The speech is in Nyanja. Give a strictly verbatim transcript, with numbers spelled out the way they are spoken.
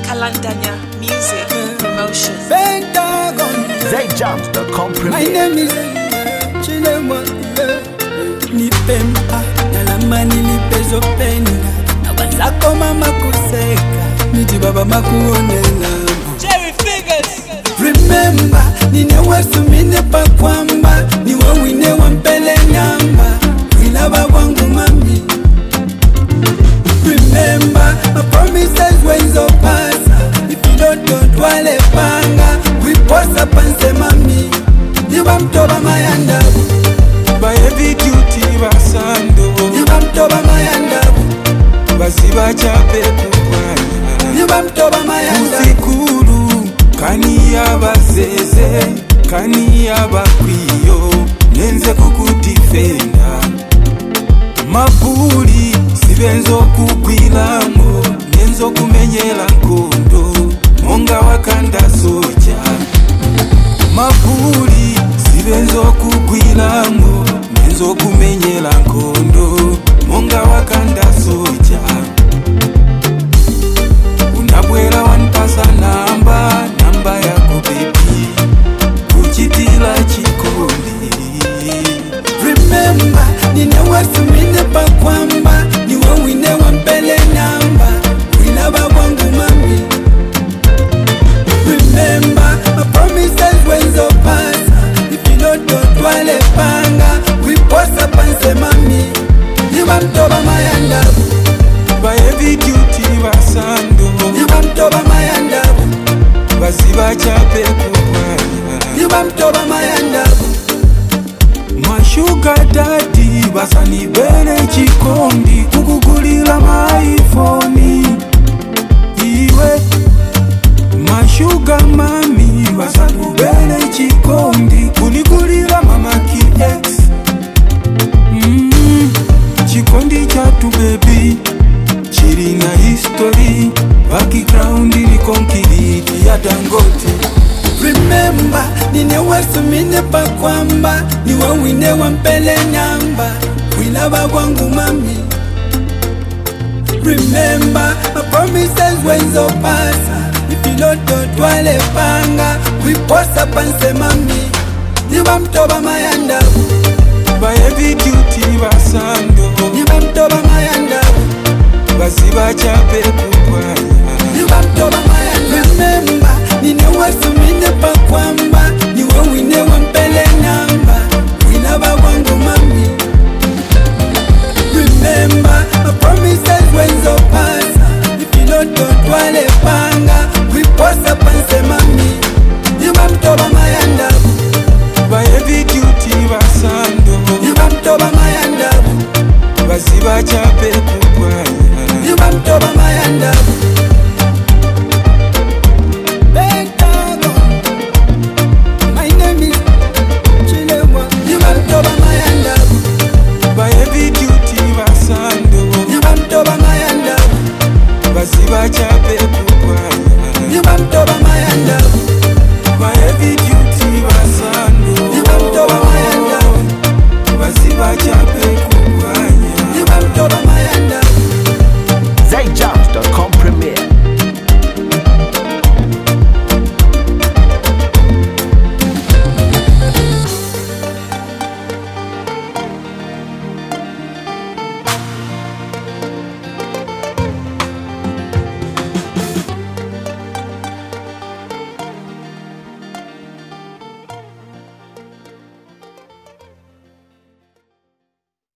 Kalandanya Music Promotion. zay jams dot com My name is Chilemwa. Nipempa nalama nilipezo penga na wazako mama kuseka niti baba makuonela. Jerry Figures. Remember nine wasu mine pa kwamba ni wawine wampele nyamba wina babangu mami. Remember my promises wenzo pasa if you don't don't wale panga we posa panse mami niwa mtoba mayandabu by heavy duty basando niwa mtoba mayandabu basiba chape kukwanya niwa mtoba mayandabu usikuru kani abazeze kani abakwiyo nenze kukudifenda mabuli sibenzo kugwilamo nenzo kumenyela nkondo monga wakanda soja mabuli sibenzo kugwilamo nenzo kumenyela nkondo monga wakanda soja unabwela wanpasa namba namba yako baby kuchitila chikondi. Remember nine wasu mine pa kwamba ni wawine wampele nyamba wina babangu mami. Remember my promises wenzo pasa if you don't don't wale panga we posa panse mami niwa mtoba mayandabu by heavy duty basando niwa mtoba mayandabu basiba chape kukwanya niwa mtoba mayandabu mashuga dadi basani bere chikondi kukugulila maifoni iwe mashuga mami basani bere chikondi kunigulila mama kiex mm, chikondi chatu baby chiri na history background ni konkiliti ya Dangote. Remember nine wasu mine pa kwamba ni wawine wampele nyamba wina babangu mami. Remember my promises wenzo pasa if you don't don't wale panga we posa panse mami niwa mtoba mayandabu by heavy duty basando niwa mtoba mayandabu basiba chape kukwanya niwa mtoba mayandabu. Remember nine wasu mine pa kwamba ni wawine wampele nyamba wina babangu mami. Remember my promises wenzo pasa if you don't don't wale panga we posa panse mami niwa mtoba mayandabu by heavy duty basando niwa mtoba mayandabu basiba chape kukwanya niwa mtoba mayandabu. My name is Chilemwa. Niwa mtoba mayandabu by heavy duty basando niwa mtoba mayandabu basiba chape kukwanya niwa mtoba mayandabu.